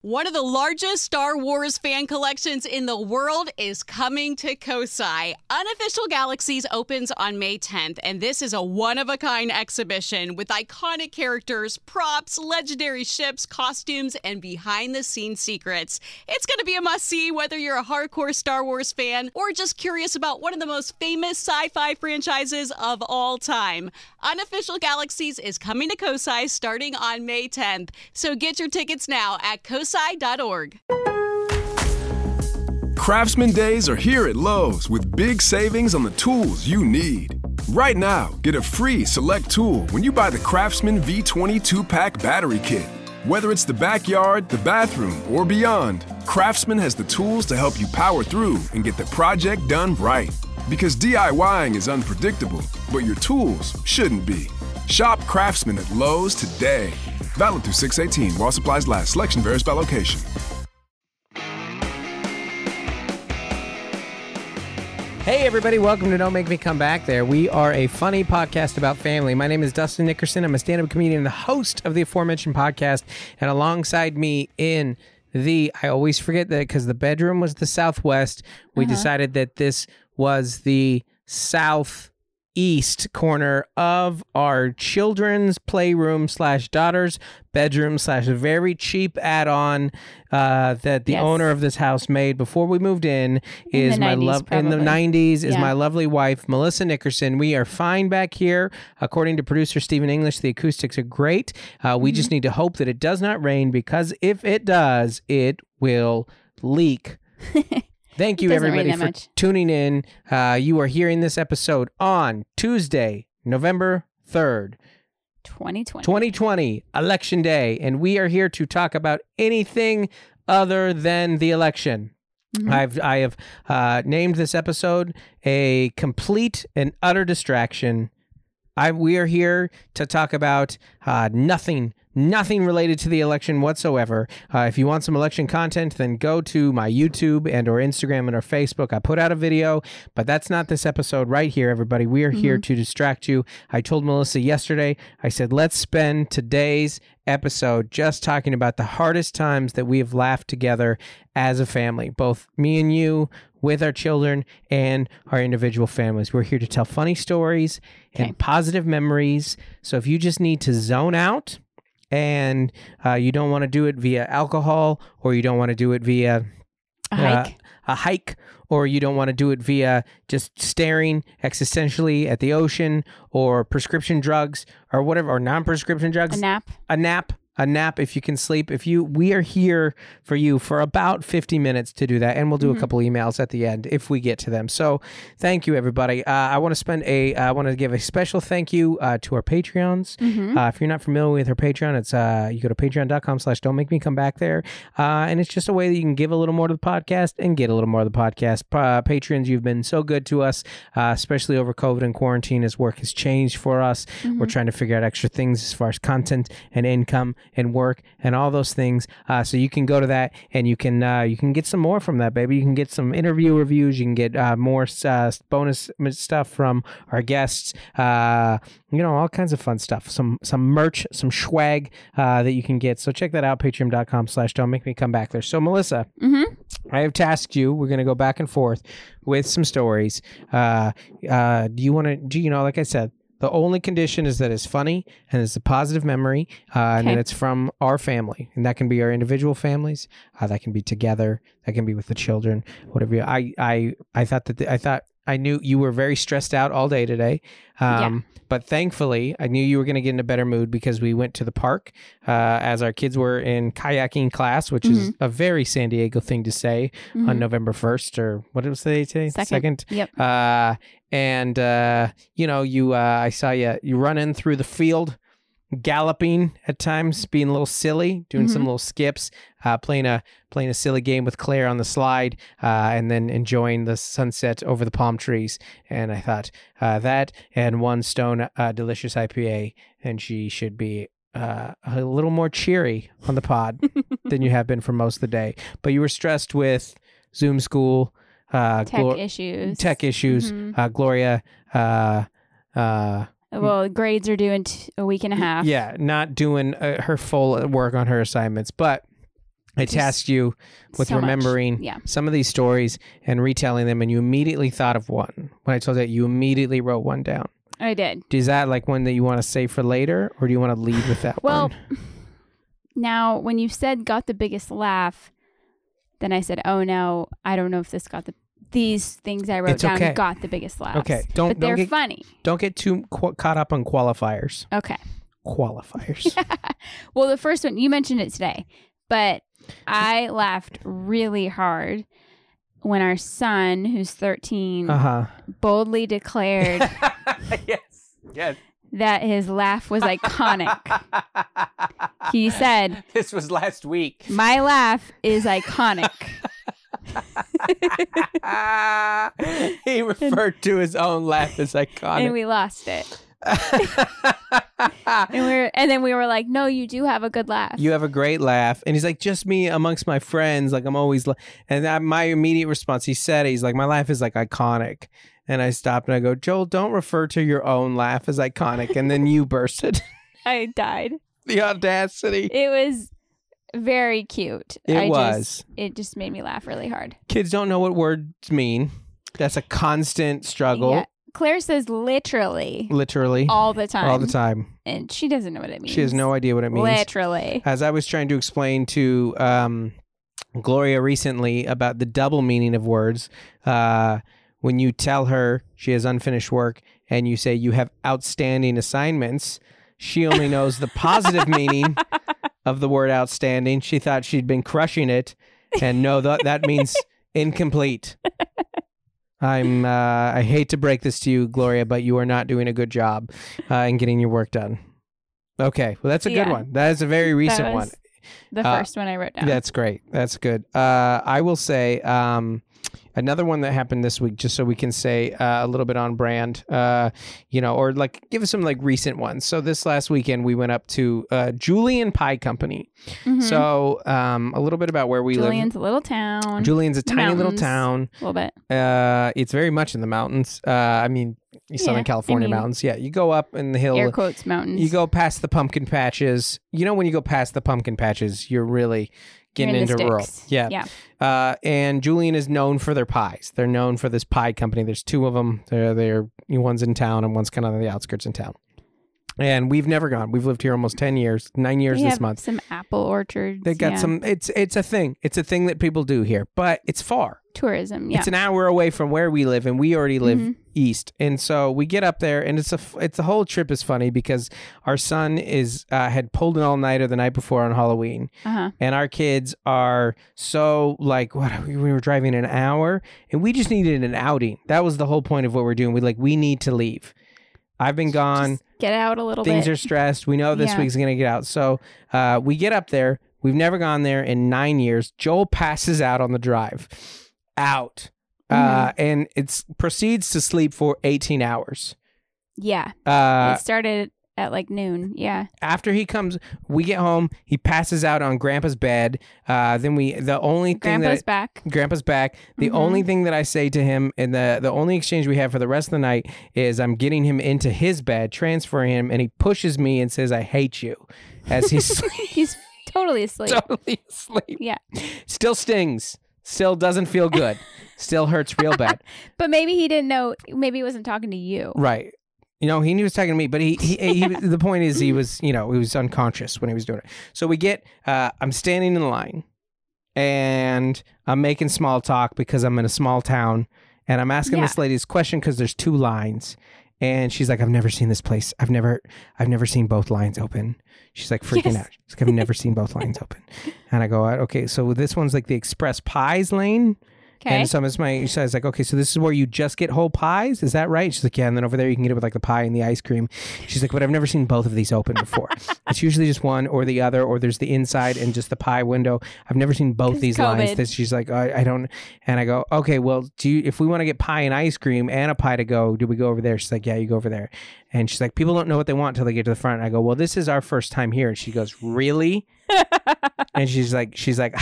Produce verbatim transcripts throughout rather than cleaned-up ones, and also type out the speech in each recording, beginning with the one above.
One of the largest Star Wars fan collections in the world is coming to Kosai. Unofficial Galaxies opens on May tenth, and this is a one-of-a-kind exhibition with iconic characters, props, legendary ships, costumes, and behind-the-scenes secrets. It's going to be a must-see whether you're a hardcore Star Wars fan or just curious about one of the most famous sci-fi franchises of all time. Unofficial Galaxies is coming to Kosai starting on May tenth, so get your tickets now at kosai dot org. Craftsman Days are here at Lowe's with big savings on the tools you need. Right now, get a free select tool when you buy the Craftsman V twenty two-pack battery kit. Whether it's the backyard, the bathroom, or beyond, Craftsman has the tools to help you power through and get the project done right. Because DIYing is unpredictable, but your tools shouldn't be. Shop Craftsman at Lowe's today. Valid through six eighteen while supplies last. Selection varies by location. Hey everybody, welcome to Don't Make Me Come Back There. We are a funny podcast about family. My name is Dustin Nickerson. I'm a stand-up comedian and the host of the aforementioned podcast. And alongside me in the, I always forget that because the bedroom was the southwest, we uh-huh. decided that this was the south east corner of our children's playroom slash daughter's bedroom slash very cheap add-on uh, that the yes. owner of this house made before we moved in, in is my love in the nineties is yeah. my lovely wife Melissa Nickerson. We are fine back here. According to producer Stephen English, the acoustics are great. Uh, we mm-hmm. just need to hope that it does not rain, because if it does, it will leak. Thank you, everybody, for much. tuning in. Uh, you are hearing this episode on Tuesday, November third. twenty twenty. twenty twenty, Election Day. And we are here to talk about anything other than the election. Mm-hmm. I've, I have uh, named this episode a complete and utter distraction. I, we are here to talk about uh, nothing Nothing related to the election whatsoever. Uh, if you want some election content, then go to my YouTube and or Instagram and or Facebook. I put out a video, but that's not this episode right here, everybody. We are mm-hmm. here to distract you. I told Melissa yesterday, I said, let's spend today's episode just talking about the hardest times that we have laughed together as a family, both me and you, with our children and our individual families. We're here to tell funny stories okay. and positive memories. So if you just need to zone out, and uh, you don't want to do it via alcohol, or you don't want to do it via a hike, uh, a hike, or you don't want to do it via just staring existentially at the ocean, or prescription drugs, or whatever, or non-prescription drugs. A nap. A nap. A nap if you can sleep. If you, we are here for you for about fifty minutes to do that, and we'll do mm-hmm. a couple emails at the end if we get to them. So, thank you, everybody. Uh, I want to spend a, I want to give a special thank you uh, to our Patreons. Mm-hmm. Uh, if you're not familiar with our Patreon, it's uh, you go to patreon dot com slash don't make me come back there, uh, and it's just a way that you can give a little more to the podcast and get a little more of the podcast. Uh, patrons, you've been so good to us, uh, especially over COVID and quarantine, as work has changed for us. Mm-hmm. We're trying to figure out extra things as far as content and income and work and all those things, uh, so you can go to that and you can uh, you can get some more from that, baby. You can get some interview reviews, you can get uh, more uh, bonus stuff from our guests, uh, you know, all kinds of fun stuff, some some merch, some swag uh, that you can get. So check that out, patreon dot com slash don't make me come back there. So Melissa, mm-hmm. I have tasked you, we're going to go back and forth with some stories. Uh, uh, do you want to, do you know, like I said, the only condition is that it's funny and it's a positive memory, uh, okay. and that it's from our family. And that can be our individual families. Uh, that can be together. That can be with the children, whatever. You, I, I, I thought that, the, I thought, I knew you were very stressed out all day today. Um, yeah. But thankfully, I knew you were going to get in a better mood because we went to the park uh, as our kids were in kayaking class, which mm-hmm. is a very San Diego thing to say mm-hmm. on November first, or what was the day today? Second. Second. Yep. Uh, and, uh, you know, you uh, I saw you, you run in through the field, galloping at times, being a little silly, doing mm-hmm. some little skips, uh, playing a playing a silly game with Claire on the slide, uh, and then enjoying the sunset over the palm trees. And I thought uh, that and one Stone uh, Delicious I P A, and she should be uh, a little more cheery on the pod than you have been for most of the day. But you were stressed with Zoom school, uh, tech Glo- issues, tech issues. Mm-hmm. Uh, Gloria. Uh, uh, Well, grades are due in t- a week and a half. Yeah, not doing uh, her full work on her assignments. But I Just tasked you with so much. remembering Yeah. some of these stories and retelling them, and you immediately thought of one. When I told you that, you immediately wrote one down. I did. Is that like one that you want to save for later, or do you want to lead with that Well, one? now when you said got the biggest laugh, then I said, oh no, I don't know if this got the these things I wrote It's down okay. got the biggest laughs. Okay, don't- but don't they're get- funny. Don't get too qu- caught up on qualifiers. Okay. Qualifiers. Well, the first one you mentioned it today, but I laughed really hard when our son, who's thirteen, Uh huh. boldly declared yes. Yes. that his laugh was iconic. He said, This was last week. "My laugh is iconic." He referred to his own laugh as iconic. And we lost it. and we were, and then we were like, "No, you do have a good laugh." You have a great laugh. And he's like, just me amongst my friends. Like, I'm always, la-. and that, my immediate response, he said, it, he's like, my laugh is like iconic. And I stopped and I go, Joel, don't refer to your own laugh as iconic. And then you bursted. I died. The audacity. It was very cute. It I was. Just, it just made me laugh really hard. Kids don't know what words mean. That's a constant struggle. Yeah. Claire says literally Literally. all the time. All the time. And she doesn't know what it means. She has no idea what it means. Literally. As I was trying to explain to um, Gloria recently about the double meaning of words, uh, when you tell her she has unfinished work and you say you have outstanding assignments, she only knows the positive meaning of the word outstanding. She thought she'd been crushing it, and no, that that means incomplete. I'm. Uh, I hate to break this to you, Gloria, but you are not doing a good job uh, in getting your work done. Okay, well, that's a good Yeah. one. That is a very recent That one. was the Uh, first one I wrote down. That's great. That's good. Uh, I will say um, another one that happened this week, just so we can say uh, a little bit on brand, uh, you know, or like give us some like recent ones. So this last weekend we went up to uh, Julian Pie Company. Mhm. So um, a little bit about where we Julian's a little town. live. Julian's a The tiny little mountains. town. A little bit. Uh, it's very much in the mountains. Uh, I mean, Southern Yeah, California I mean- mountains. Yeah, you go up in the hill. Air quotes mountains. You go past the pumpkin patches. You know, when you go past the pumpkin patches, you're really getting You're in the into rural. sticks. Yeah. Yeah. Uh, and Julian is known for their pies. They're known for this pie company. There's two of them. They're, they're one's in town and one's kind of on the outskirts in town. And we've never gone. We've lived here almost ten years, nine years They this have month. some apple orchards. They got yeah. some. It's it's a thing. It's a thing that people do here, but it's far. tourism. Yeah. It's an hour away from where we live, and we already live Mhm. east. And so we get up there, and it's a f- it's the whole trip is funny because our son is uh, had pulled an all nighter the night before on Halloween, uh-huh. and our kids are so like what we were driving an hour, and we just needed an outing. That was the whole point of what we're doing. We like we need to leave. I've been gone. Just get out a little Things bit. are stressed. We know this Yeah. week's going to get out. So uh, we get up there. We've never gone there in nine years. Joel passes out on the drive. Out. Uh, and it proceeds to sleep for eighteen hours. yeah. Uh, it started at like noon. Yeah. after he comes, we get home. He passes out on Grandpa's bed. Uh, then we, the only thing Grandpa's that back. Grandpa's back. The Mhm. only thing that I say to him, and the the only exchange we have for the rest of the night is I'm getting him into his bed, transferring him, and he pushes me and says, "I hate you," as he's He's totally asleep. totally asleep. Yeah. Still stings. Still doesn't feel good. Still hurts real bad. But maybe he didn't know. Maybe he wasn't talking to you. Right. You know, he was talking to me, but he, he, he the point is he was, you know, he was unconscious when he was doing it. So we get, uh, I'm standing in line and I'm making small talk because I'm in a small town and I'm asking Yeah. this lady this question because there's two lines and she's like, I've never seen this place. I've never, I've never seen both lines open. She's like freaking Yes. out. She's like, I've never seen both lines open. And I go, okay, so this one's like the express pies lane. Okay. And so it's my, so I was like, okay, so this is where you just get whole pies? Is that right? She's like, yeah. And then over there you can get it with like the pie and the ice cream. She's like, but I've never seen both of these open before. It's usually just one or the other, or there's the inside and just the pie window. I've never seen both 'Cause these COVID. lines. This, she's like, I, I don't. And I go, okay, well, do you, if we want to get pie and ice cream and a pie to go, do we go over there? She's like, yeah, you go over there. And she's like, people don't know what they want until they get to the front. And I go, well, this is our first time here. And she goes, really? And she's like, she's like,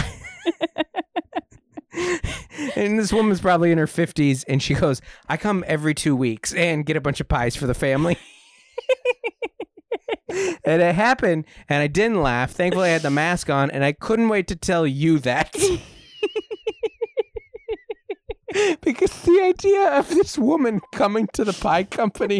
and this woman's probably in her fifties, and she goes, I come every two weeks and get a bunch of pies for the family. And it happened, and I didn't laugh. Thankfully, I had the mask on, and I couldn't wait to tell you that. Because the idea of this woman coming to the pie company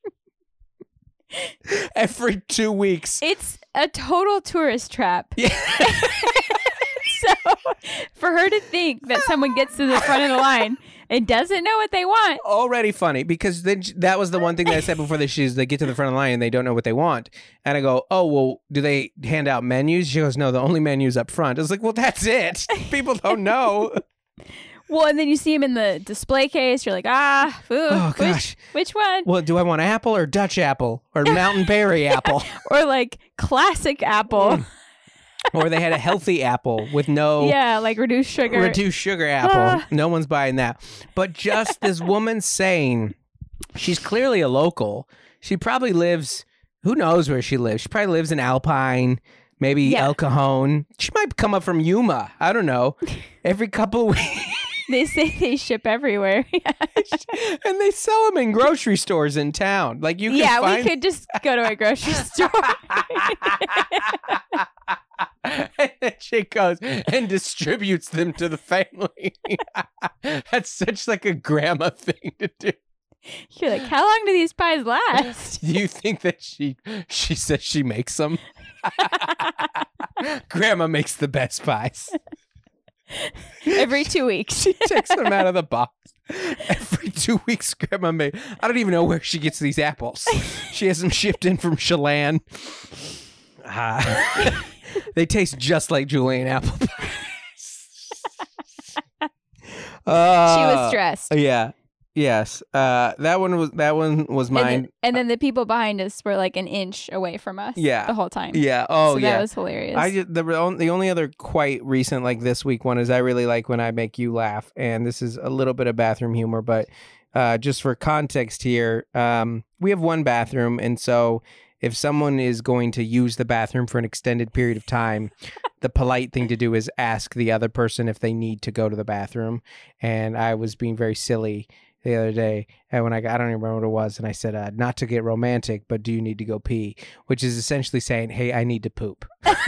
every two weeks. It's a total tourist trap. Yeah. So for her to think that someone gets to the front of the line and doesn't know what they want. Already funny, because then she- that was the one thing that I said before that she's they get to the front of the line and they don't know what they want. And I go, oh, well, do they hand out menus? She goes, no, the only menu's up front. I was like, well, that's it. People don't know. Well, and then you see him in the display case. You're like, ah, ooh, Oh, which, gosh. which one? Well, do I want apple or Dutch apple or mountain berry apple? Or like classic apple. Or they had a healthy apple with no Yeah, like reduced sugar. reduced sugar apple. Ah. No one's buying that. But just this woman saying she's clearly a local. She probably lives, who knows where she lives? She probably lives in Alpine, maybe Yeah. El Cajon. She might come up from Yuma. I don't know. Every couple of weeks. They say they ship everywhere. And they sell them in grocery stores in town. Like you can yeah, find... we could just go to a grocery store. And then she goes and distributes them to the family. That's such like a grandma thing to do. You're like, how long do these pies last? Do you think that she she says she makes them? Grandma makes the best pies. Every two weeks. She takes them out of the box. Every two weeks, Grandma made. I don't even know where she gets these apples. She has them shipped in from Chelan. Ah. They taste just like Julian apple pies. Uh, She was stressed. Yeah. Yes. Uh, that one was that one was And mine. then, and then the people behind us were like an inch away from us. Yeah. The whole time. Yeah. Oh, so yeah. that was hilarious. I just, the on- the only other quite recent like this week one is I really like when I make you laugh, and this is a little bit of bathroom humor, but uh, just for context here, um, we have one bathroom, and so if someone is going to use the bathroom for an extended period of time, the polite thing to do is ask the other person if they need to go to the bathroom. And I was being very silly the other day, and when I got, I don't even remember what it was, and I said, uh, not to get romantic, but do you need to go pee? Which is essentially saying, hey, I need to poop.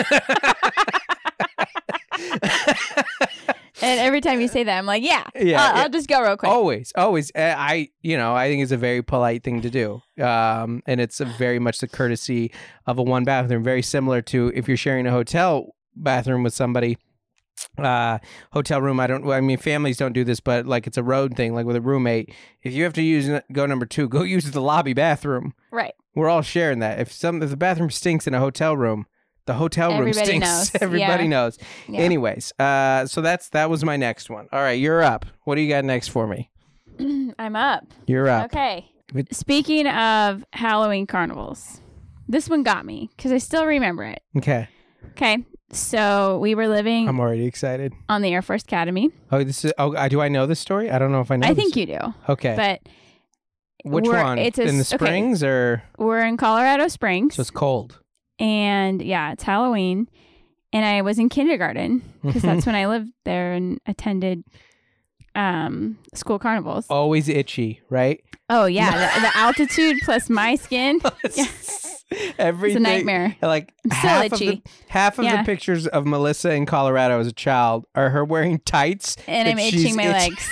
and every time you say that, I'm like, yeah, Yeah, I'll, yeah. I'll just go real quick. Always, always. Uh, I, you know, I think it's a very polite thing to do. Um, and it's a very much the courtesy of a one bathroom, very similar to if you're sharing a hotel bathroom with somebody. Uh, hotel room. I don't, I mean, families don't do this, but like it's a road thing, like with a roommate. If you have to use, go number two, go use the lobby bathroom. Right. We're all sharing that. If some, if the bathroom stinks in a hotel room, the hotel room Everybody stinks. knows. Everybody Yeah. knows. Yeah. Anyways, uh, so that's, that was my next one. All right, you're up. What do you got next for me? I'm up. You're up. Okay. With- Speaking of Halloween carnivals, this one got me because I still remember it. Okay. Okay. So we were living I'm already excited. on the Air Force Academy. Oh, this is. Oh, I- do I know this story? I don't know if I know. I this. think you do. Okay. But Which we're- one? it's a in the s- okay. Springs or we're in Colorado Springs. so it's cold? And yeah, it's Halloween. And I was in kindergarten because that's when I lived there and attended um, school carnivals. Oh, Always itchy, right? yeah. the, the altitude plus my skin. Yeah. Everything. It's a nightmare. Like I'm still half of the itchy. half of Yeah. the pictures of Melissa in Colorado as a child are her wearing tights And that I'm she's itching my itch- legs.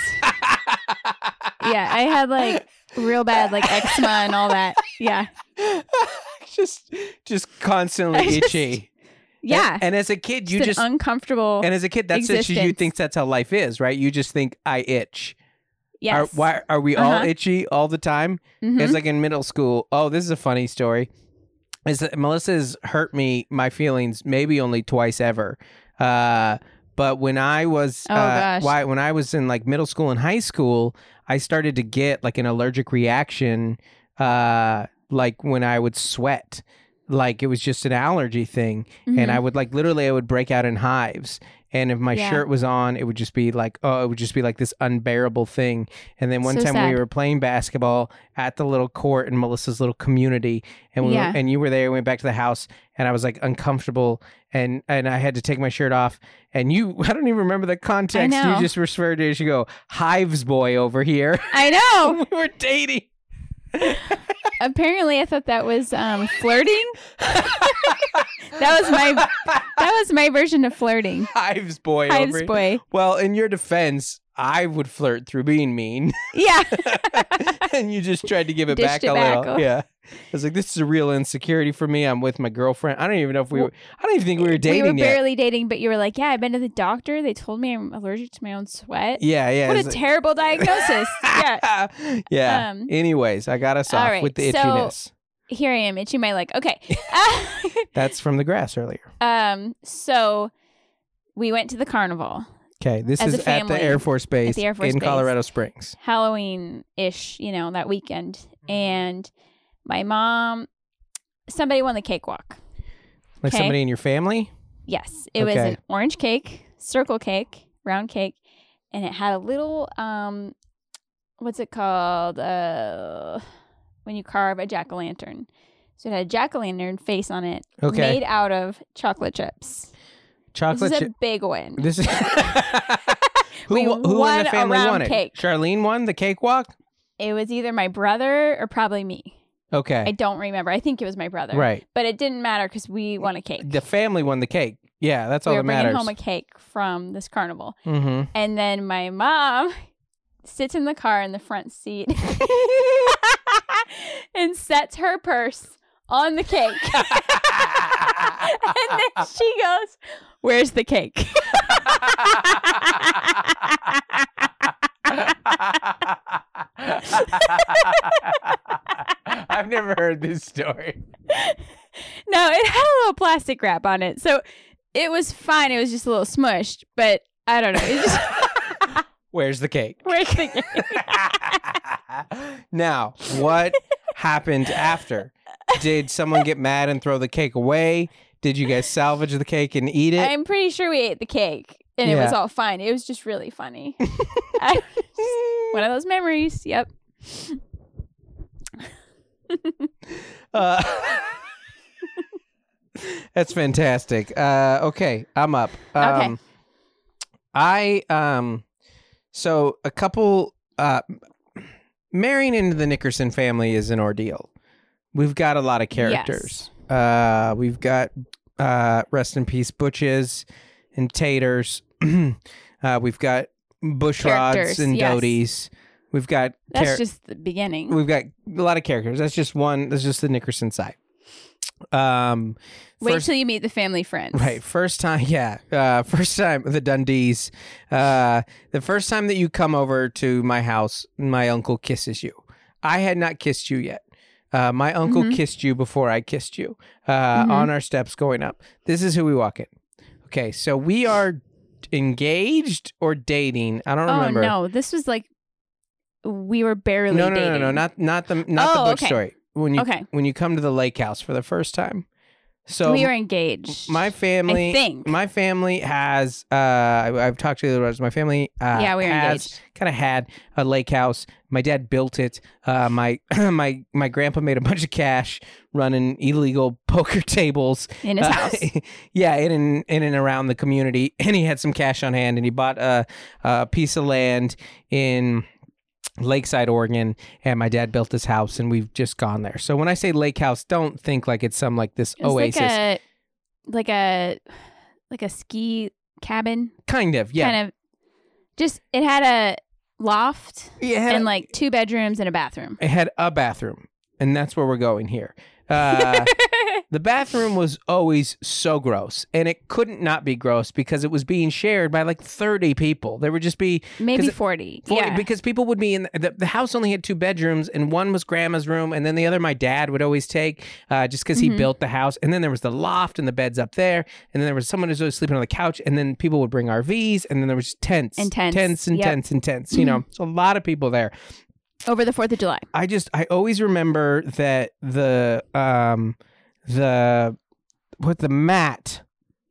Yeah, I had like real bad like eczema and all that. Yeah. just just constantly I just- itchy. Yeah. And, and as a kid, you It's just an uncomfortable. and as a kid, that's just you existence. think that's how life is, right? You just think I itch. yes. Are, why are we all Uh-huh. itchy all the time? Mhm. It's like in middle school. Oh, this is a funny story. Is that Melissa's hurt me, my feelings, maybe only twice ever. Uh, but when I was, Oh, uh, gosh. why when I was in like middle school and high school, I started to get like an allergic reaction. Uh, like when I would sweat, like it was just an allergy thing, and Mhm. I would like literally I would break out in hives. And if my Yeah. shirt was on, it would just be like, oh, it would just be like this unbearable thing. And then one So time sad. we were playing basketball at the little court in Melissa's little community, and we Yeah. were, and you were there. We went back to the house, and I was like uncomfortable, and and I had to take my shirt off. And you, I don't even remember the context. know. You just referred to it as you go, hives boy over here. I know. We were dating. Apparently, I thought that was um, flirting. that was my that was my version of flirting. Hives boy. Hives over boy. Well, in your defense, I would flirt through being mean. Yeah. And you just tried to give it Dished back it a back. little. Yeah. I was like, this is a real insecurity for me. I'm with my girlfriend. I don't even know if we were, I don't even think we were dating We were yet. barely dating, but you were like, yeah, I've been to the doctor. They told me I'm allergic to my own sweat. Yeah, yeah. What a it's like- terrible diagnosis. Yeah. yeah. Um, Anyways, I got us all off right, with the so- itchiness. Here I am, itching my leg. Okay. That's from the grass earlier. um. So we went to the carnival, Okay, this As is a at the family, Air Force Base the Air Force in Base. Colorado Springs. Halloween-ish, you know, that weekend. And my mom, somebody won the cakewalk. Like Okay. somebody in your family? Yes. It was Okay. an orange cake, circle cake, round cake, and it had a little, um, what's it called? Uh, when you carve a jack-o'-lantern. So it had a jack-o'-lantern face on it, Okay. made out of chocolate chips. Chocolate This is chip. a big win. This is who, We who in won the a family round won it? cake. Charlene won the cakewalk? It was either my brother or probably me. Okay. I don't remember. I think it was my brother. Right. But it didn't matter because we won a cake. The family won the cake. Yeah, that's all we were that bringing matters. home a cake from this carnival. mm-hmm. And then my mom sits in the car in the front seat and sets her purse on the cake. And then she goes, "Where's the cake?" I've never heard this story. No, it had a little plastic wrap on it. So it was fine. It was just a little smushed, but I don't know. It just Where's the cake? where's the cake? Now, what happened after? Did someone get mad and throw the cake away? Did you guys salvage the cake and eat it? I'm pretty sure we ate the cake and it was Yeah. all fine. It was just really funny. I, one of those memories. Yep. Uh, that's fantastic. Uh, okay, I'm up. Um, Okay. I um, so a couple uh, marrying into the Nickerson family is an ordeal. We've got a lot of characters. Uh, we've got uh, rest in peace Butches and Taters. uh, we've got Bushrods Characters, and yes. Doties. We've got That's char- just the beginning. We've got a lot of characters. That's just one. That's just the Nickerson side. Um, Wait first, till you meet the family friends. right. First time, yeah. Uh, first time the Dundees. Uh, the first time that you come over to my house, my uncle kisses you. I had not kissed you yet. Uh, my uncle Mhm. kissed you before I kissed you uh, Mhm. on our steps going up. This is who we walk in. Okay, so we are engaged or dating. I don't Oh remember. no, this was like we were barely no, no, dating. no, no, not not the not Oh, the book okay. story. When you Okay. when you come to the lake house for the first time. So we were engaged. my family, I think. my family has. Uh, I, I've talked to the others. My family, uh, Yeah, we were has engaged. kind of had a lake house. My dad built it. Uh, my my my grandpa made a bunch of cash running illegal poker tables in his uh, house. yeah, in and in and around the community, and he had some cash on hand, and he bought a, a piece of land in Lakeside, Oregon, and my dad built this house, and we've just gone there. So when I say lake house, don't think like it's some like this It was oasis. like a like a like a ski cabin. Kind of, yeah. Kind of just it had a loft It had, and a, like two bedrooms and a bathroom. it had a bathroom, and that's where we're going here. Uh, the bathroom was always so gross, and it couldn't not be gross because it was being shared by like thirty people. There would just be Maybe 'cause it- forty. forty Yeah. because people would be in the, the, the house only had two bedrooms, and one was grandma's room, and then the other my dad would always take uh, just because he Mhm. built the house. And then there was the loft and the beds up there, and then there was someone who was always sleeping on the couch, and then people would bring R Vs, and then there was tents, And tents. tents and Yep. Mm-hmm. tents and tents. You know, so a lot of people there. Over the fourth of July. I just I always remember that the um the what the mat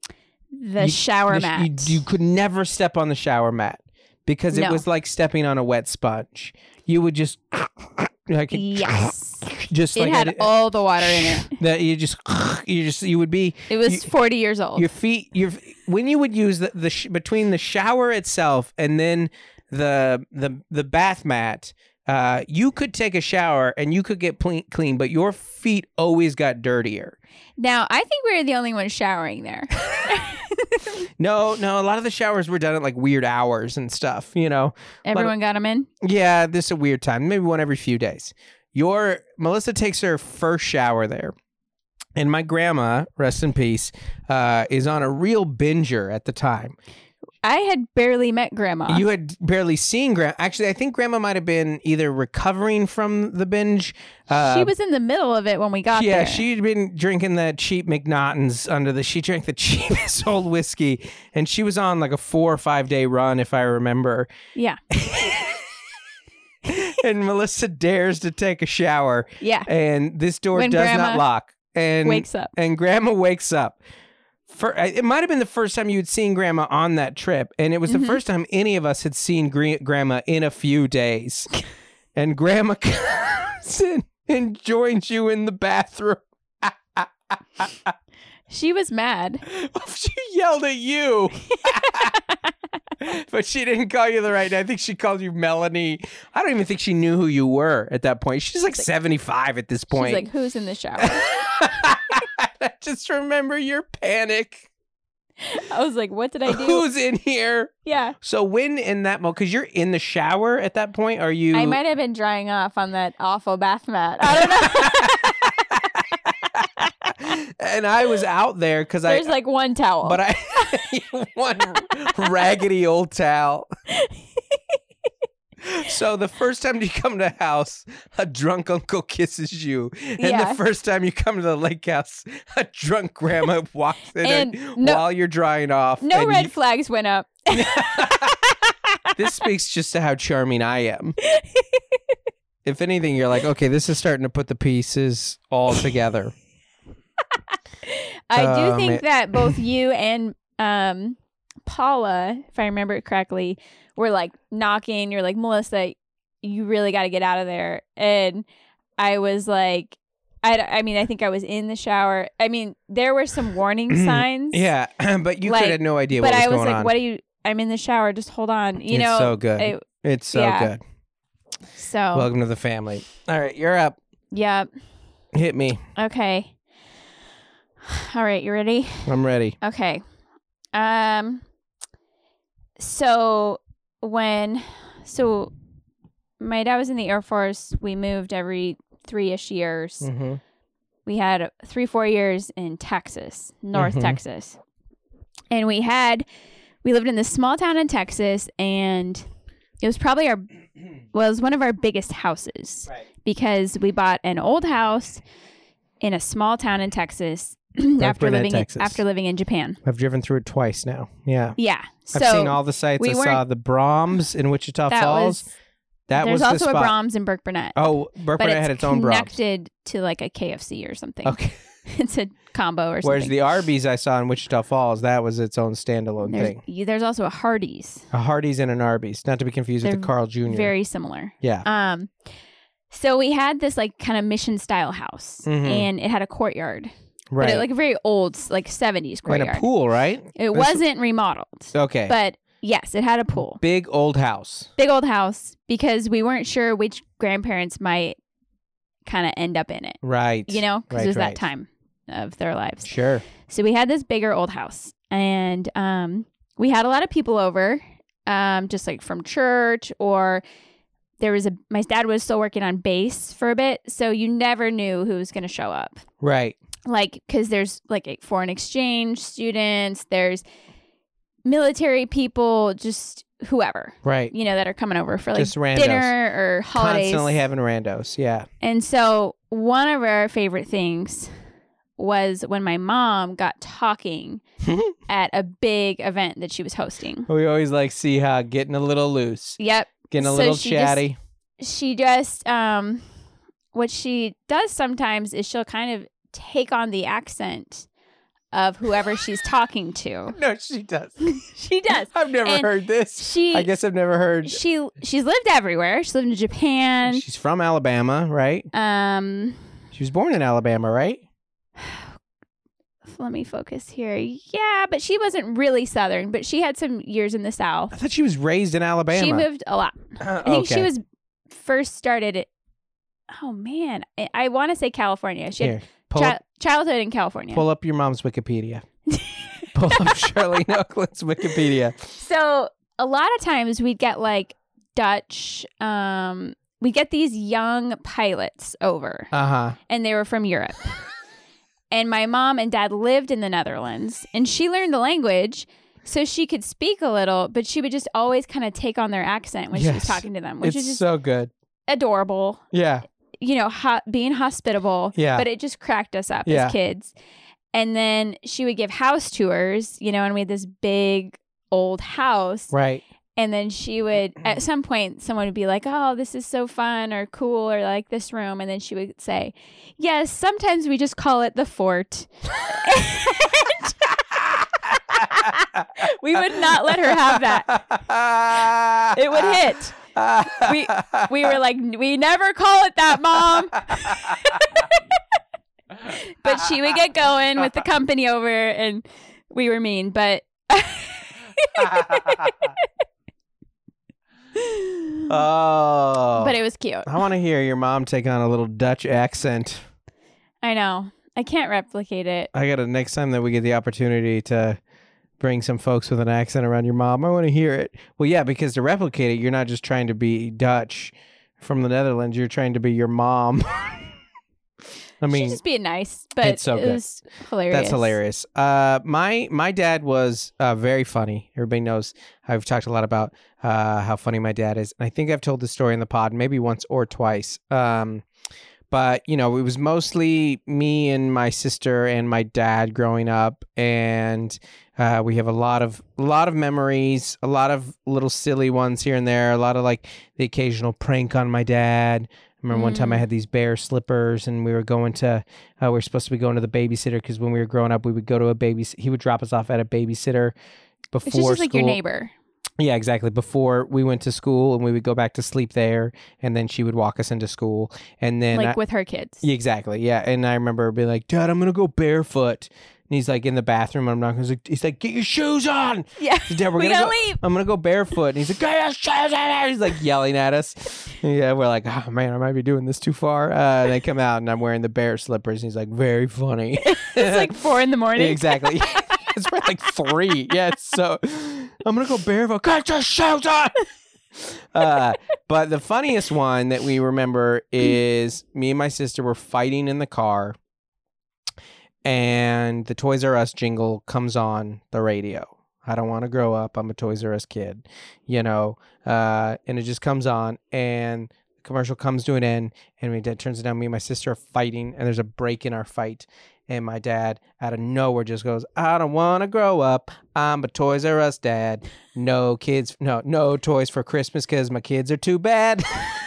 The you- shower the sh- mat. you, you could never step on the shower mat because it No. was like stepping on a wet sponge. You would just like Yes. just It like had a- all the water in it. that you just you just you would be It was You- forty years old. your feet your when you would use the, the sh- between the shower itself and then the the the bath mat. uh, you could take a shower and you could get ple- clean, but your feet always got dirtier. Now, I think we were the only ones showering there. No, no, a lot of the showers were done at like weird hours and stuff, you know. Everyone got them in? Yeah, this is a weird time. Maybe one every few days. Your Melissa takes her first shower there. And my grandma, rest in peace, uh, is on a real binger at the time. I had barely met Grandma. You had barely seen Grandma. Actually, I think Grandma might have been either recovering from the binge. Uh, she was in the middle of it when we got yeah, there. Yeah, she'd been drinking that cheap McNaughton's under the... She drank the cheapest old whiskey. And she was on like a four or five day run, if I remember. Yeah. And Melissa dares to take a shower. Yeah. And this door When does Grandma not lock. And wakes up. And Grandma wakes up. For, it might have been the first time you had seen Grandma on that trip. And it was the Mhm. first time any of us had seen Gre- Grandma in a few days. And Grandma comes in and joins you in the bathroom. She was mad. She yelled at you. But she didn't call you the right name. I think she called you Melanie. I don't even think she knew who you were at that point. She's like, like seventy-five at this point. She's like, who's in the shower? I just remember your panic. I was like, what did I do? Who's in here? Yeah. So when in that moment, because you're in the shower at that point, are you? I might have been drying off on that awful bath mat. I don't know. And I was out there because I... There's like one towel. But I... one raggedy old towel. So the first time you come to the house, a drunk uncle kisses you. And Yeah. the first time you come to the lake house, a drunk grandma walks in And and no- while you're drying off. No and red you- flags went up. This speaks just to how charming I am. If anything, you're like, okay, this is starting to put the pieces all together. I do Oh, think man. that both you and um, Paula, if I remember it correctly, were like knocking. You're like, Melissa, you really got to get out of there. And I was like, I, I mean, I think I was in the shower. I mean, there were some warning signs. Yeah, but you Like, could have no idea But what was I was going like, on. what are you? I'm in the shower. Just hold on. You it's know, so good. it- it's so yeah. good. so Welcome to the family. All right, you're up. yeah. Hit me. Okay. All right. You ready? I'm ready. Okay. Um so when so my dad was in the Air Force, we moved every three-ish years. Mm-hmm. We had three, four years in Texas, North Mhm. Texas. And we had we lived in this small town in Texas, and it was probably our well, it was one of our biggest houses. Right. Because we bought an old house in a small town in Texas after Burnett, living Texas. In, after living in Japan. I've driven through it twice now. Yeah. Yeah. So I've seen all the sites. we I saw weren't- the Brahms in Wichita that Falls. was that there's was the also a spot. Brahms in Burke Burnett. Oh, Burke but Burnett it's had its own Brahms. connected to like a K F C or something. Okay. It's a combo or Whereas something. the Arby's I saw in Wichita Falls, that was its own standalone there's, thing. y- there's also a Hardee's. A Hardee's and an Arby's, not to be confused with They're the Carl Junior Very similar. Yeah. Um, so we had this like kind of mission style house, Mhm. and it had a courtyard, Right. but it, like a very old, like seventies and courtyard. a pool, right? It This- wasn't remodeled, Okay. but yes, it had a pool. Big old house. Big old house, because we weren't sure which grandparents might kind of end up in it. Right. You know, because Right, it was right. that time of their lives. Sure. So we had this bigger old house, and um, we had a lot of people over, um, just like from church, or there was a, my dad was still working on base for a bit. So you never knew who was going to show up. Right. Like, because there's like foreign exchange students, there's military people, just whoever, Right. you know, that are coming over for like Just randos. dinner or holidays. Constantly having randos. Yeah. And so one of our favorite things was when my mom got talking at a big event that she was hosting. We always like see how getting a little loose, Yep. getting a So little she chatty. Just, she just, um, what she does sometimes is she'll kind of take on the accent of whoever she's talking to. No, she does. She does. I've never And heard this. She, I guess I've never heard. she, she's lived everywhere. She lived in Japan. She's from Alabama, right? Um, She was born in Alabama, right? let me focus here. Yeah, but she wasn't really Southern, but she had some years in the South. I thought she was raised in Alabama. She moved a lot. Uh, I think okay. she was first started it. Oh man, I, I want to say California. She Here, had pull, chi- up, childhood in California. pull up your mom's Wikipedia. Pull up Charlene Oakland's Wikipedia. So a lot of times we'd get like Dutch, um, we get these young pilots over, Uh-huh. and they were from Europe. And my mom and dad lived in the Netherlands, and she learned the language so she could speak a little, but she would just always kind of take on their accent when she was Yes. talking to them, which It's is just so good. adorable. Yeah. You know, ho- being hospitable. Yeah. But it just cracked us up Yeah. as kids. And then she would give house tours, you know, and we had this big old house. Right. And then she would, at some point, someone would be like, oh, this is so fun or cool or like this room. And then she would say, yes, sometimes we just call it the fort. We would not let her have that. It would hit. We we were like, we never call it that, Mom. But she would get going with the company over, and we were mean. But Oh. but it was cute. I want to hear your mom take on a little Dutch accent. I know. I can't replicate it. I got to, next time that we get the opportunity to bring some folks with an accent around your mom, I want to hear it. Well, yeah, because to replicate it, you're not just trying to be Dutch from the Netherlands. You're trying to be your mom. I mean, She's just being nice, but it's so it good. was hilarious. That's hilarious. Uh, my my dad was uh, very funny. Everybody knows I've talked a lot about uh, how funny my dad is, and I think I've told this story in the pod maybe once or twice. Um, but you know, it was mostly me and my sister and my dad growing up, and uh, we have a lot of a lot of memories, a lot of little silly ones here and there, a lot of like the occasional prank on my dad. I remember one time I had these bear slippers, and we were going to, uh, we were supposed to be going to the babysitter because when we were growing up, we would go to a baby. He would drop us off at a babysitter before It's just school. like your neighbor. Yeah, exactly. Before we went to school, and we would go back to sleep there, and then she would walk us into school, and then Like I- with her kids. yeah, exactly. Yeah, and I remember being like, "Dad, I'm gonna go barefoot." And he's like in the bathroom. I'm not. He's like, he's like, "Get your shoes on." Yeah. Dad, we're We gonna gotta go, leave. I'm gonna go barefoot. And he's like, "Get your shoes on." He's like yelling at us. Yeah, we're like, "Oh man, I might be doing this too far." Uh, and they come out, and I'm wearing the bear slippers. And he's like, "Very funny." It's like four in the morning. Exactly. It's probably like three. Yeah. It's so I'm gonna go barefoot. Get your shoes on. Uh, but the funniest one that we remember is me and my sister were fighting in the car, and the Toys R Us jingle comes on the radio. I don't want to grow up. I'm a Toys R Us kid, you know. Uh, and it just comes on, and the commercial comes to an end, and my dad turns it down. Me and my sister are fighting, and there's a break in our fight. And my dad, out of nowhere, just goes, "I don't want to grow up. I'm a Toys R Us dad. No kids, no no toys for Christmas because my kids are too bad."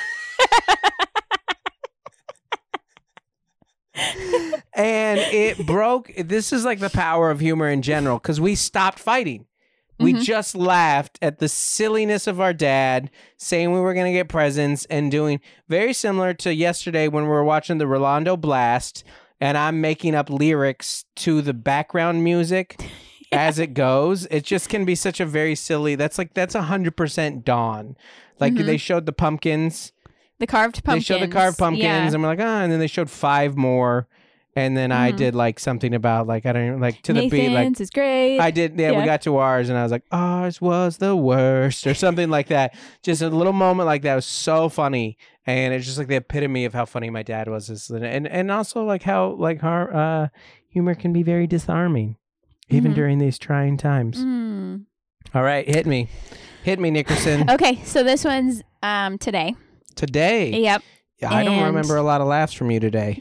And it broke. This is like the power of humor in general, because we stopped fighting. We Mhm. just laughed at the silliness of our dad saying we were going to get presents and doing very similar to yesterday when we were watching the Rolando Blast, and I'm making up lyrics to the background music as it goes. It just can be such a very silly. That's like that's a hundred percent Dawn. Like Mhm. they showed the pumpkins. The carved pumpkins. They showed the carved pumpkins, Yeah. and we're like, ah, and then they showed five more, and then I Mhm. did like something about like I don't even, like to the Nathan's beat like. is great. I did, yeah, Yeah. We got to ours, and I was like, ours was the worst, or something like that. Just a little moment like that was so funny, and it's just like the epitome of how funny my dad was, is- and and also like how like our uh, humor can be very disarming, even Mhm. during these trying times. Mm. All right, hit me, hit me, Nickerson. Okay, so this one's um today. Today, Yep. I don't and- remember a lot of laughs from you today.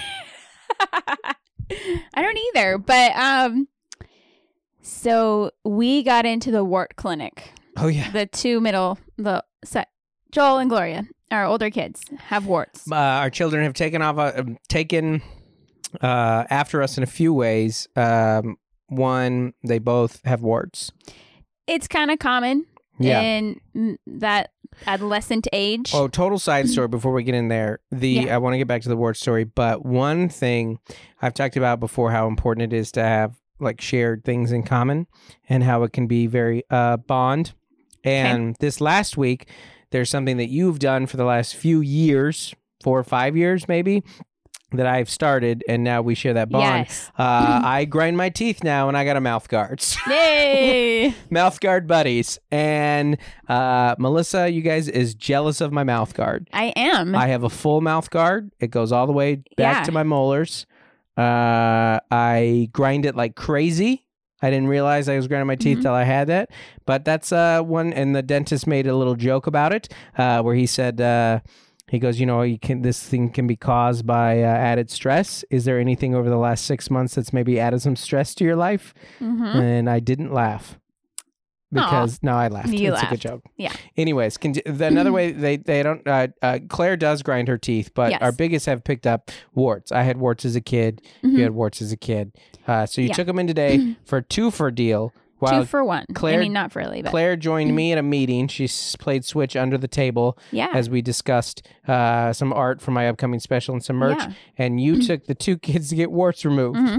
I don't either, but um so we got into the wart clinic. Oh yeah. The two middle the set Joel and Gloria, our older kids, have warts. Uh, our children have taken off, uh, um, taken uh, after us in a few ways. Um, one, they both have warts. It's kind of common Yeah. in mm, that adolescent age. Oh, total side story before we get in there. The Yeah. I want to get back to the wart story, but one thing I've talked about before, how important it is to have like shared things in common, and how it can be very uh, bond. And this last week, there's something that you've done for the last few years, four or five years maybe, that I've started, and now we share that bond. Yes. Uh, I grind my teeth now, and I got a mouth guards. Yay! Mouth guard buddies. And uh, Melissa, you guys is jealous of my mouth guard. I am. I have a full mouth guard. It goes all the way back Yeah. to my molars. Uh, I grind it like crazy. I didn't realize I was grinding my teeth Mhm. till I had that. But that's uh, one, and the dentist made a little joke about it, uh, where he said, uh, he goes, you know, you can. This thing can be caused by uh, added stress. Is there anything over the last six months that's maybe added some stress to your life? Mhm. And I didn't laugh. Because no, I laughed. You it's a good laughed. joke. Yeah. Anyways, can, the, another way they they don't. Uh, uh, Claire does grind her teeth, but Yes. our biggest have picked up warts. I had warts as a kid. Mhm. You had warts as a kid. Uh, so you Yeah. took them in today for a two for deal. While Two for one. Claire- I mean, not for really, but Claire joined me at a meeting. She s- played Switch under the table yeah. as we discussed uh, some art for my upcoming special and some merch. Yeah. And you took the two kids to get warts removed. hmm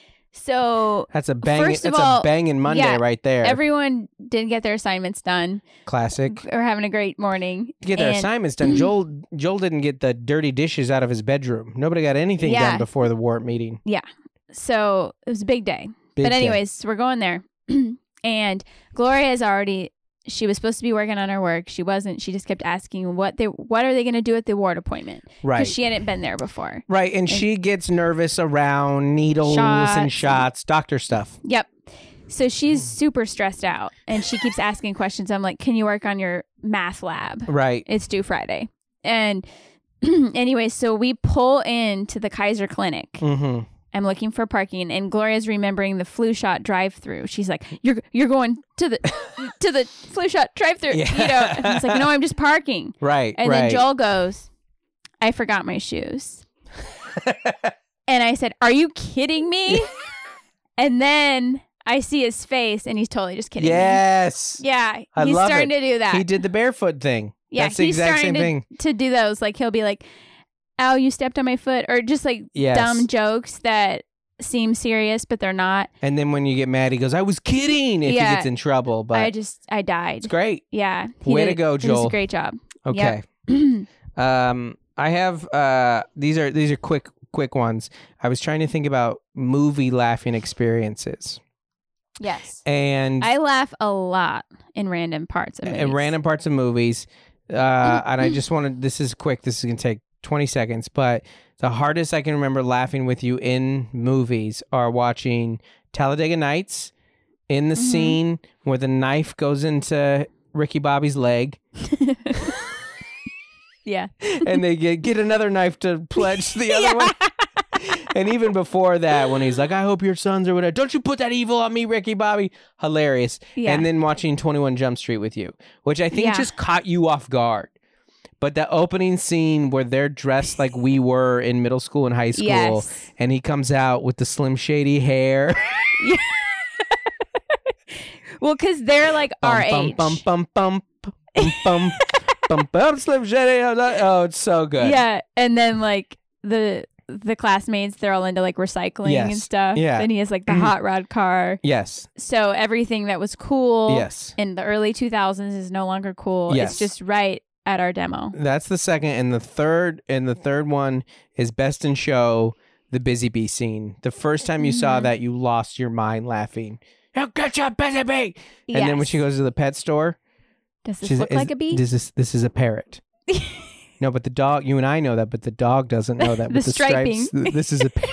So That's a bang. First of That's all, a banging Monday yeah, right there. everyone did get their assignments done. Classic. We're having a great morning. To get their And- assignments done. Joel Joel didn't get the dirty dishes out of his bedroom. Nobody got anything Yeah. done before the wart meeting. So it was a big day. Big but day. anyways, we're going there. And Gloria is already, she was supposed to be working on her work. She wasn't. She just kept asking what they, what are they going to do at the ward appointment? right, Because she hadn't been there before. right, and, she gets nervous around needles Shots. and shots, doctor stuff. Yep. So she's Hmm. super stressed out and she keeps asking questions. I'm like, can you work on your math lab? Right, It's due Friday. And anyway, so we pull into the Kaiser Clinic. mm-hmm. I'm looking for parking, and Gloria's remembering the flu shot drive-through. She's like, "You're you're going to the to the flu shot drive-through." Yeah. You know, and it's like, "No, I'm just parking." right, And right. then Joel goes, "I forgot my shoes," and I said, "Are you kidding me?" And then I see his face, and he's totally just kidding yes, me. Yeah, I he's love starting it. to do that. he did the barefoot thing. Yeah, That's the he's exact starting same to, thing. to do those. Like he'll be like, "Oh, you stepped on my foot," or just like Yes. dumb jokes that seem serious, but they're not. And then when you get mad, he goes, "I was kidding." If Yeah. he gets in trouble, but I just, I died. it's great. Yeah. he Way did- to go, He does Joel. a great job. Okay. Um, I have uh, these are these are quick quick ones. I was trying to think about movie laughing experiences, Yes. and I laugh a lot in random parts of movies. in random parts of movies. Uh, and I just wanted, this is quick. This is gonna take twenty seconds, but the hardest I can remember laughing with you in movies are watching Talladega Nights. In the Mhm. scene where the knife goes into Ricky Bobby's leg, Yeah. and they get, get another knife to pledge the other Yeah. one. And even before that, when he's like, "I hope your sons or whatever, don't you put that evil on me, Ricky Bobby." Hilarious. Yeah. And then watching twenty-one Jump Street with you, which I think Yeah. just caught you off guard. But the opening scene where they're dressed like we were in middle school and high school, Yes. and he comes out with the Slim Shady hair. Well, because they're like our bum, age. bum, bum, bum, bum, bum, bum, bum, bum, Slim Shady. Oh, it's so good. Yeah. And then like the the classmates, they're all into like recycling Yes. and stuff. Yeah. And he has like the hot rod car. Yes. So everything that was cool Yes. in the early two thousands is no longer cool. Yes. It's just right at our demo. That's the second, and the third, and the third one is Best in Show, the Busy Bee scene. The first time you saw Mhm. that, you lost your mind laughing. He'll get you, Busy Bee. And then when she Yes. goes to the pet store, Does this she's look is- like a bee? This is this is a parrot. No, but the dog. You and I know that, but the dog doesn't know that. The With the striping. stripes, this is a. parrot.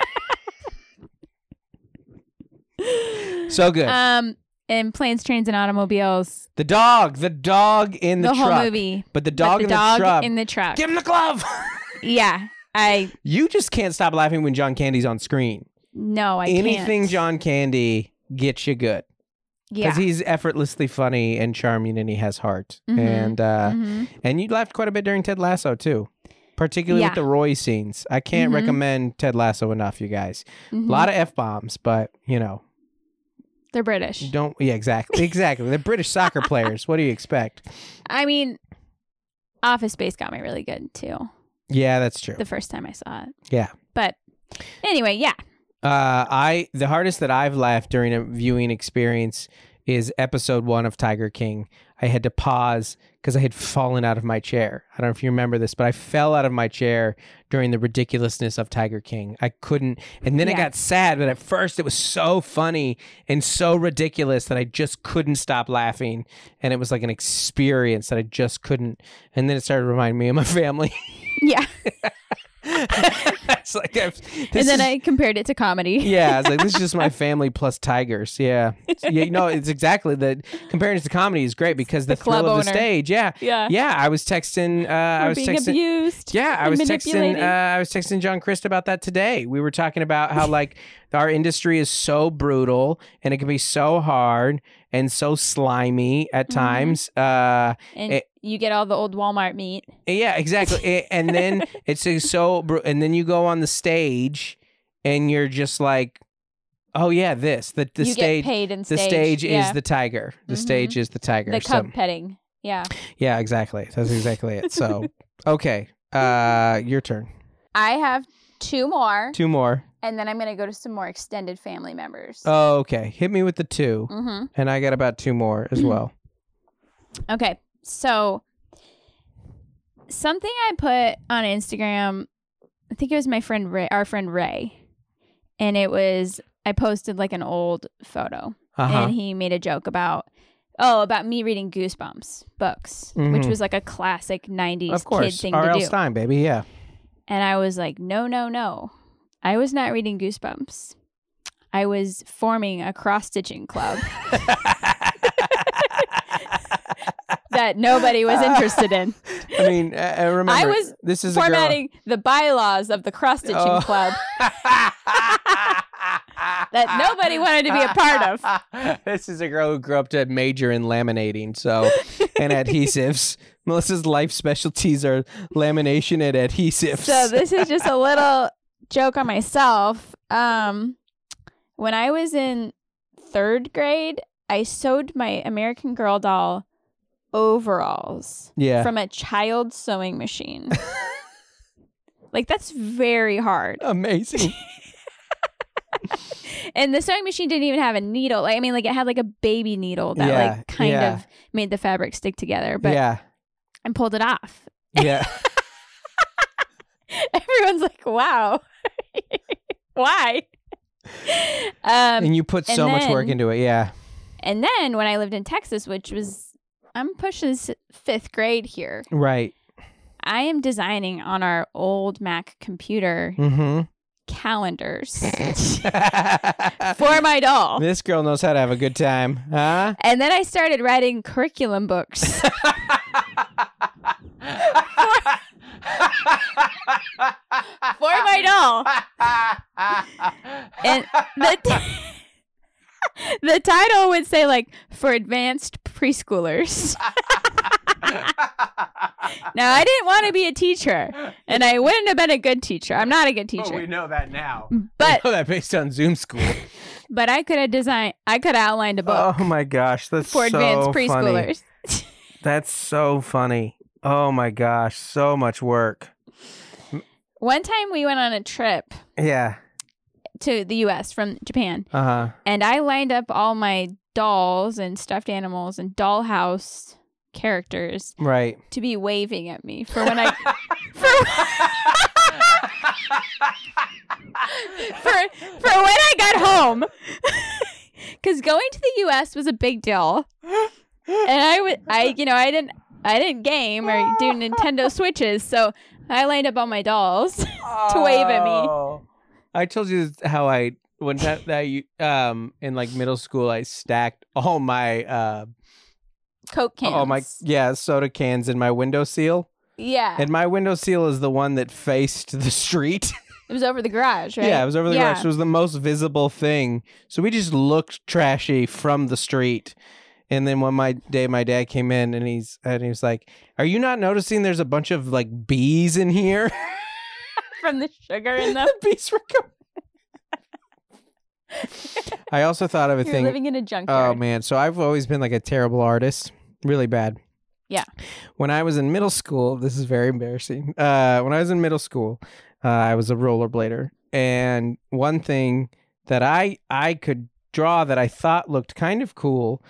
So good. Um, and Planes, Trains, and Automobiles. the dog, the dog in the, The, truck. whole movie. But the But dog the in dog the truck. in the truck. Give him the glove. Yeah. I You just can't stop laughing when John Candy's on screen. no, I Anything can't. John Candy gets you good Yeah. because he's effortlessly funny and charming, and he has heart. Mhm. And uh, Mhm. and you laughed quite a bit during Ted Lasso too, particularly with Yeah. the Roy scenes. I can't Mhm. recommend Ted Lasso enough, you guys. Mhm. A lot of f bombs, but you know, They're British. don't. Yeah, exactly, exactly. They're British soccer players. What do you expect? I mean, Office Space got me really good too. Yeah, that's true. The first time I saw it. Yeah. But anyway, yeah. Uh, I the hardest that I've laughed during a viewing experience is episode one of Tiger King. I had to pause because I had fallen out of my chair. I don't know if you remember this, but I fell out of my chair during the ridiculousness of Tiger King. I couldn't, and then Yeah. I got sad, but at first it was so funny and so ridiculous that I just couldn't stop laughing. And it was like an experience that I just couldn't. And then it started reminding me of my family. Yeah. It's like I've, And this then is- I compared it to comedy. yeah, I was like, this is just my family plus tigers. Yeah. Yeah, you know, it's exactly that. Comparing it to comedy is great because the, The club thrill of the owner. stage. Yeah. Yeah. Yeah. I was texting, uh, I We're was being texting. abused. Yeah, I and was texting. Uh, manipulated. I was texting John Christ about that today. We were talking about how like our industry is so brutal and it can be so hard and so slimy at Mhm. times. Uh, and it- you get all the old Walmart meat. yeah, exactly. A- and then it's just so, bru- and then you go on the stage, and you're just like, oh yeah, this the the you stage. get paid in The stage. stage yeah. is the tiger. The Mhm. stage is the tiger. the so, cub petting. Yeah. yeah, exactly. That's exactly it. So, okay, uh, your turn. I have two more, Two more. and then I'm going to go to some more extended family members. Oh, okay. Hit me with the two, Mm-hmm. and I got about two more as well. Okay. So something I put on Instagram, I think it was my friend Ray, our friend Ray, and it was I posted like an old photo, Uh huh. and he made a joke about oh about me reading Goosebumps books, which Mhm. was like a classic nineties Of kid course, thing R to L. do. Stein, baby. Yeah. And I was like, no, no, no. I was not reading Goosebumps. I was forming a cross stitching club that nobody was interested in. I mean, uh, uh, remember, I was this is a girl- Formatting the bylaws of the cross stitching Oh. club that nobody wanted to be a part of. This is a girl who grew up to major in laminating, so and adhesives. Melissa's life specialties are lamination and adhesives. So this is just a little joke on myself. Um, when I was in third grade, I sewed my American Girl doll overalls yeah, from a child sewing machine. Like that's very hard. amazing. And the sewing machine didn't even have a needle. Like I mean, like it had like a baby needle that Yeah, like kind yeah. of made the fabric stick together. But yeah, I pulled it off. yeah. Everyone's like, "Wow, why?" Um, And you put and so much work then- into it. Yeah, and then when I lived in Texas, which was I'm pushing s- fifth grade here, right. I am designing on our old Mac computer Mm-hmm. calendars for my doll. This girl knows how to have a good time, huh? And then I started writing curriculum books. For my doll. And the, t- the title would say, like, for advanced preschoolers. Now, I didn't want to be a teacher, and I wouldn't have been a good teacher. I'm not a good Oh, we teacher. know that now. But we know that based on Zoom school. but I could have designed, I could have outlined a book Oh my gosh, that's for so advanced funny. preschoolers. That's so funny. Oh my gosh, so much work. One time we went on a trip Yeah. to the U S from Japan, Uh huh. and and I lined up all my dolls and stuffed animals and dollhouse characters Right. to be waving at me for when I for, for for when I got home, because going to the U S was a big deal, and I would I you know I didn't I didn't game or do Nintendo Switches, so I lined up all my dolls to wave at me. Oh. I told you how I one time that you um in like middle school I stacked all my uh Coke cans. all my yeah soda cans in my window seal, yeah. and my window seal is the one that faced the street. It was over the garage, right? Yeah, it was over the yeah. garage. It was the most visible thing. So we just looked trashy from the street. And then one my day, my dad came in and he's and he was like, "Are you not noticing there's a bunch of like bees in here?" From the sugar in them. The bees were coming. I also thought of a You're thing. living in a junkyard. Oh man, so I've always been like a terrible artist, really bad. Yeah. When I was in middle school, this is very embarrassing. Uh, when I was in middle school, uh, I was a rollerblader, and one thing that I I could draw that I thought looked kind of cool.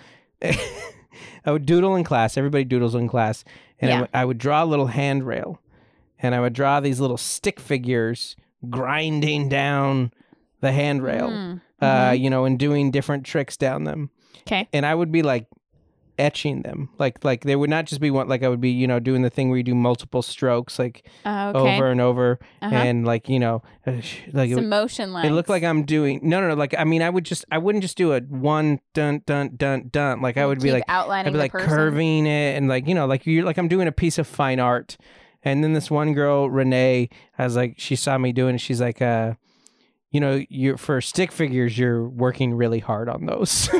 I would doodle in class. Everybody doodles in class. And Yeah. I, w- I would draw a little handrail. And I would draw these little stick figures grinding down the handrail, Mm. uh, Mhm. you know, and doing different tricks down them. Okay. And I would be like etching them. Like, like they would not just be one, like I would be, you know, doing the thing where you do multiple strokes, like Uh, okay. over and over. Uh-huh. And like, you know, uh, sh- like it, Some would- motion lines. it looked like I'm doing, no, no, no. Like, I mean, I would just, I wouldn't just do a one dun, dun, dun, dun. Like I would be Keep like, outlining I'd be the like person. curving it and like, you know, like you're like, I'm doing a piece of fine art. And then this one girl, Renee, has like, she saw me doing it. She's like, uh, you know, you're for stick figures, you're working really hard on those.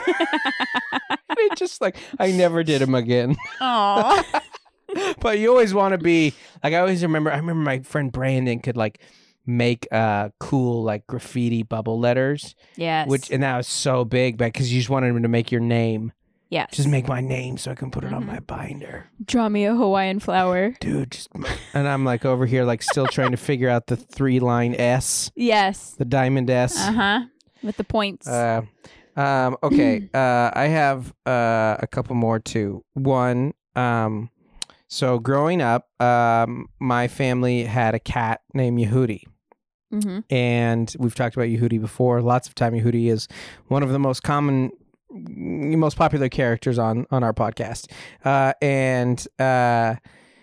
And it just like, I never did them again. Aw. But you always want to be like, I always remember, I remember my friend Brandon could like make uh cool like graffiti bubble letters, Yes. which, and that was so big, but because you just wanted him to make your name. yes. Just make my name so I can put it on Mhm. my binder. Draw me a Hawaiian flower. Dude, just, and I'm like over here, like still trying to figure out the three line S, Yes. the diamond S. Uh huh. With the points. Uh, um, okay. uh, I have uh, a couple more too. One, um, so growing up, um, my family had a cat named Yehudi. mm-hmm. And we've talked about Yehudi before. Lots of time, Yehudi is one of the most common, most popular characters on on our podcast. Uh, and uh,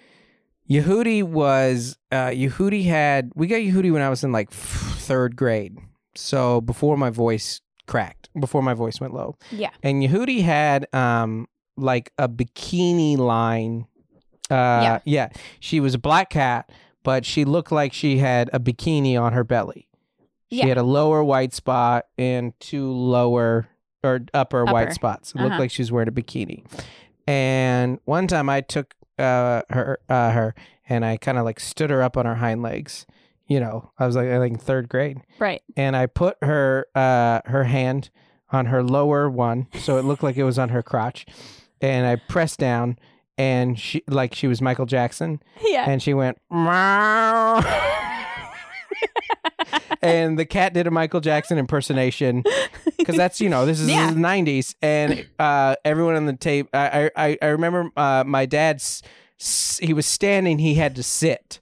Yehudi was uh, Yehudi had we got Yehudi when I was in like third grade. So before my voice cracked, before my voice went low. Yeah. And Yehudi had um like a bikini line. Uh, Yeah. yeah. She was a black cat, but she looked like she had a bikini on her belly. She Yeah. had a lower white spot and two lower or upper, white Upper. spots. It looked Uh-huh. like she was wearing a bikini. And one time I took uh, her uh, her and I kind of like stood her up on her hind legs. You know, I was like I think in third grade, Right. and I put her uh, her hand on her lower one, so it looked like it was on her crotch, and I pressed down, and she like she was Michael Jackson, Yeah. and she went meow. And the cat did a Michael Jackson impersonation because that's, you know, this is Yeah. the nineties, and uh, everyone on the tape. I I, I remember uh, my dad's. He was standing. He had to sit,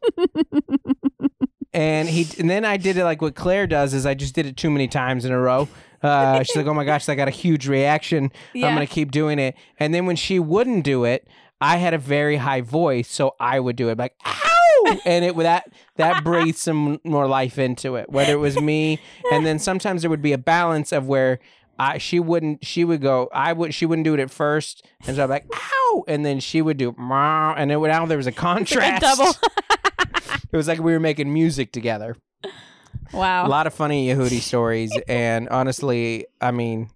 and he and then I did it like what Claire does is I just did it too many times in a row. Uh, she's like, oh my gosh, I got a huge reaction. Yeah. I'm gonna keep doing it. And then when she wouldn't do it, I had a very high voice, so I would do it like ow, and it that that breathed some more life into it. Whether it was me, and then sometimes there would be a balance of where. I she wouldn't she would go I would she wouldn't do it at first, and so I'm like ow, and then she would do meow, and it would now there was a contrast. double. It was like we were making music together. Wow. A lot of funny Yehudi stories, and honestly, I mean,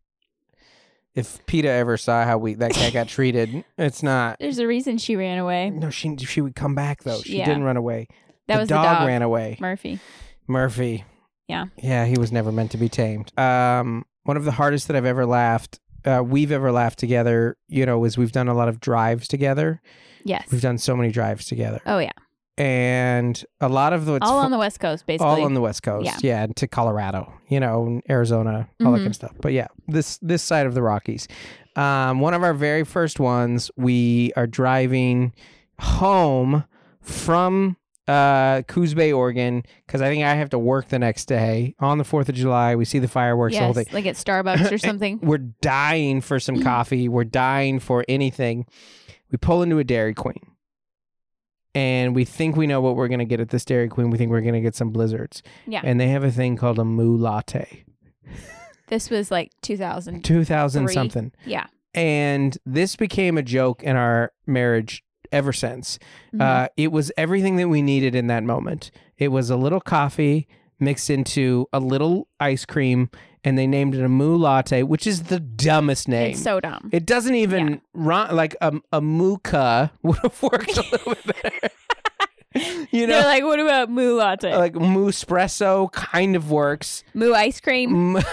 if PETA ever saw how we that cat got treated, it's not. There's a reason she ran away. No, she she would come back though. She Yeah. didn't run away. That the was dog, the dog. ran away. Murphy. Murphy. Yeah. Yeah, he was never meant to be tamed. Um, one of the hardest that I've ever laughed, uh, we've ever laughed together, you know, is we've done a lot of drives together. Yes. We've done so many drives together. Oh yeah. And a lot of the All on the West Coast, basically. all on the West Coast, Yeah. yeah, and to Colorado, you know, and Arizona, all that Mhm. kind of stuff. But yeah, this this side of the Rockies. Um, one of our very first ones, we are driving home from uh, Coos Bay, Oregon, because I think I have to work the next day on the Fourth of July. We see the fireworks, the whole Yes, thing. like at Starbucks or something. We're dying for some coffee. We're dying for anything. We pull into a Dairy Queen. And we think we know what we're going to get at this Dairy Queen. We think we're going to get some blizzards. Yeah. And they have a thing called a moo latte. This was like two thousand. two thousand Three. something. Yeah. And this became a joke in our marriage ever since. Mhm. Uh, it was everything that we needed in that moment. It was a little coffee mixed into a little ice cream, and they named it a moo latte, which is the dumbest name. It's so dumb. It doesn't even Yeah. rhyme. Like a, a mooka would have worked a little bit better. You know, They're like, what about moo latte? like moo espresso kind of works. moo ice cream. Mm,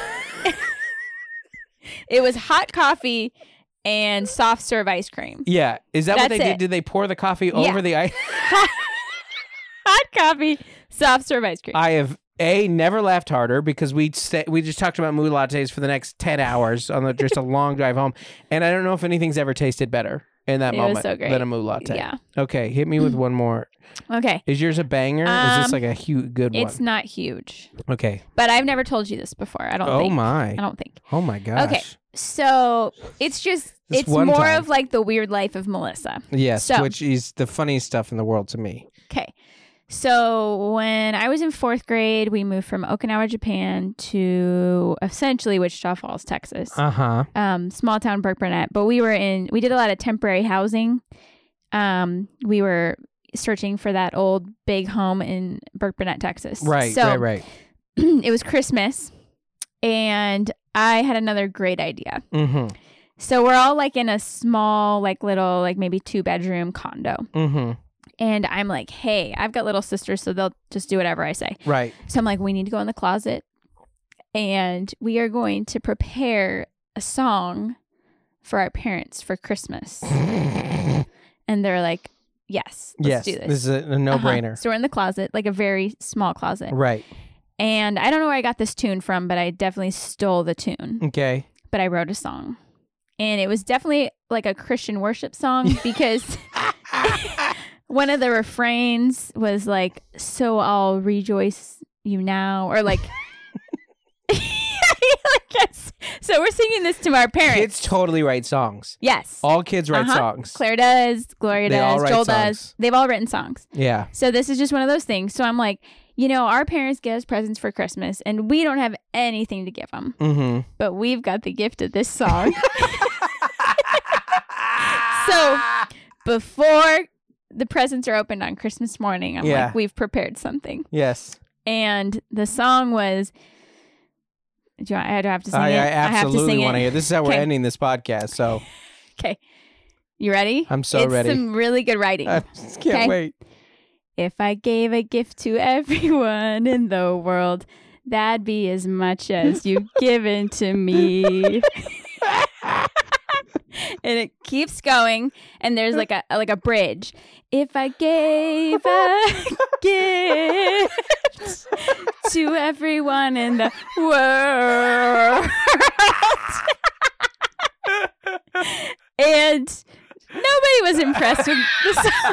It was hot coffee and soft serve ice cream. yeah, is that what That's they did? it. Did they pour the coffee Yeah. over the ice? Hot coffee, soft serve ice cream. I have A, never laughed harder because we sta we just talked about mood lattes for the next ten hours on the, just a long drive home. And I don't know if anything's ever tasted better in that It was moment so great. than a mood latte. Yeah. Okay, hit me with one more. Okay. Is yours a banger? Is this Um, like a huge, good one? It's not huge, Okay. but I've never told you this before. I don't Oh think. my. I don't think. Oh my gosh. Okay. So it's just, This it's one more time. of like the weird life of Melissa. Yes, So- which is the funniest stuff in the world to me. Okay. So when I was in fourth grade, we moved from Okinawa, Japan to essentially Wichita Falls, Texas. Uh huh. Um, small town Burke Burnett. But we were in, we did a lot of temporary housing. Um, we were searching for that old big home in Burke Burnett, Texas. Right, so right, right. it was Christmas and I had another great idea. Mm-hmm. So we're all like in a small, like little, like maybe two bedroom condo. Mm-hmm. And I'm like, hey, I've got little sisters, so they'll just do whatever I say. Right. So I'm like, we need to go in the closet and we are going to prepare a song for our parents for Christmas. And they're like, yes, let's yes. do this. This is a, a no-brainer. Uh-huh. So we're in the closet, like a very small closet. Right. And I don't know where I got this tune from, but I definitely stole the tune. Okay. But I wrote a song. And it was definitely like a Christian worship song because one of the refrains was like, so I'll rejoice you now, or like, yes. So we're singing this to our parents. Kids totally write songs. Yes. All kids write Uh-huh. songs. Claire does, Gloria They all does, write Joel songs. does. They've all written songs. Yeah. So this is just one of those things. So I'm like, you know, our parents get us presents for Christmas and we don't have anything to give them, Mm-hmm. but we've got the gift of this song. So before the presents are opened on Christmas morning, I'm Yeah. like, we've prepared something. Yes. And the song was, do you want, I have to sing I, it? I I have to absolutely sing want to it. hear. This is how we're Okay. ending this podcast. So Okay. You ready? I'm so it's ready. some really good writing. I just can't Okay. wait. If I gave a gift to everyone in the world, that'd be as much as you've given to me. And it keeps going, and there's like a like a bridge. If I gave a gift to everyone in the world, and nobody was impressed with the song.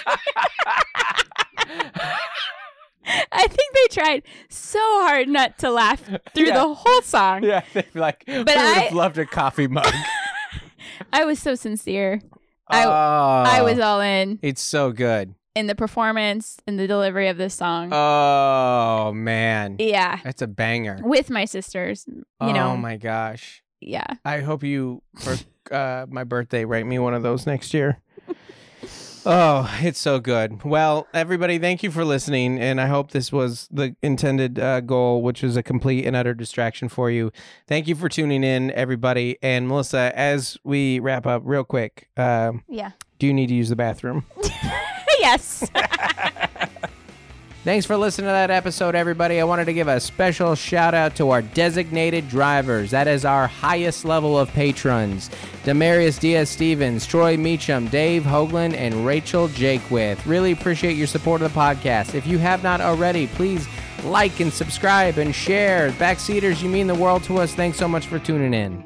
I think they tried so hard not to laugh through Yeah. the whole song. Yeah, they'd be like, we would I- have loved a coffee mug. I was so sincere. I oh, I was all in It's so good. in the performance and the delivery of this song. Oh man, Yeah, that's a banger. with my sisters. You oh know. my gosh. Yeah. I hope you for uh, my birthday write me one of those next year. Oh, it's so good. Well, everybody, thank you for listening, and I hope this was the intended uh, goal, which was a complete and utter distraction for you. Thank you for tuning in, everybody. And Melissa, as we wrap up real quick, uh, Yeah. do you need to use the bathroom? Yes. Thanks for listening to that episode, everybody. I wanted to give a special shout out to our designated drivers. That is our highest level of patrons. Demarius Diaz-Stevens, Troy Meacham, Dave Hoagland, and Rachel Jakewith. Really appreciate your support of the podcast. If you have not already, please like and subscribe and share. Backseaters, you mean the world to us. Thanks so much for tuning in.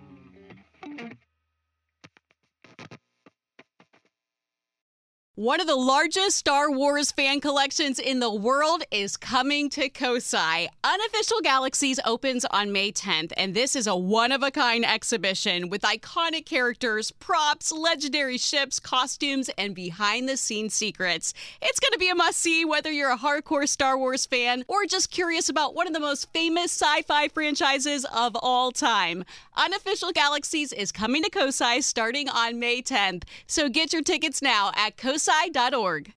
One of the largest Star Wars fan collections in the world is coming to Kosai. Unofficial Galaxies opens on May tenth, and this is a one-of-a-kind exhibition with iconic characters, props, legendary ships, costumes, and behind-the-scenes secrets. It's going to be a must-see whether you're a hardcore Star Wars fan or just curious about one of the most famous sci-fi franchises of all time. Unofficial Galaxies is coming to Kosai starting on May tenth, so get your tickets now at kosai dot org.